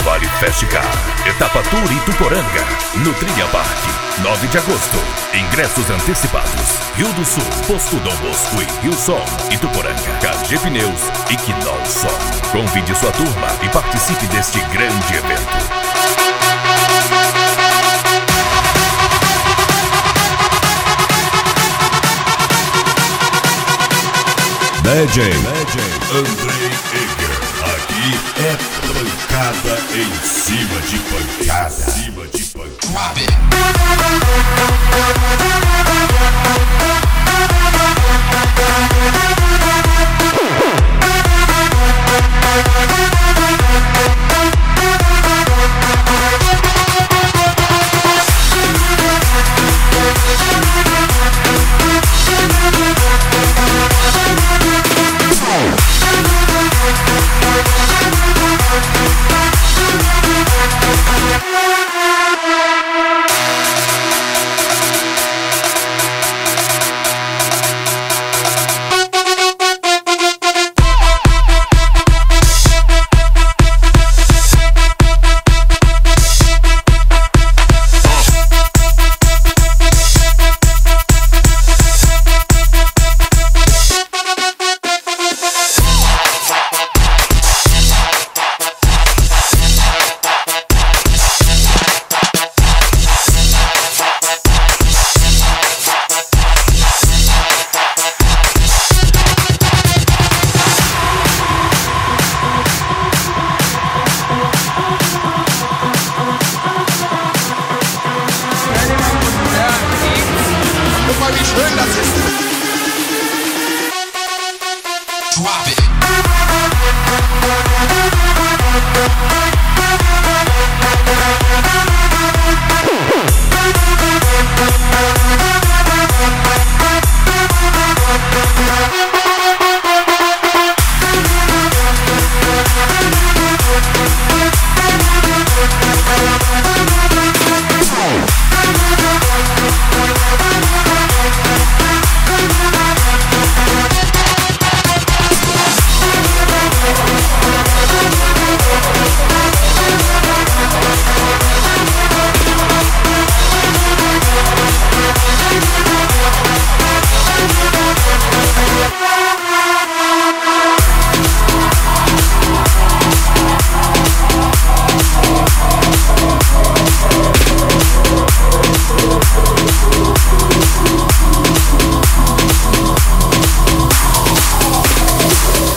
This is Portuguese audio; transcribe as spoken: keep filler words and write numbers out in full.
Vale Festicar, Etapa Tour Ituporanga, no Trilha Park, nove de agosto. Ingressos antecipados. Rio do Sul, Posto Dom Bosco e Rio Som, Ituporanga, K G Pneus e Quinol Som. Convide sua turma e participe deste grande evento. D J, D J Andrei Eger. Aqui é pancada em cima de pancada. Em cima de pancada. Wie schön das ist. Drop it.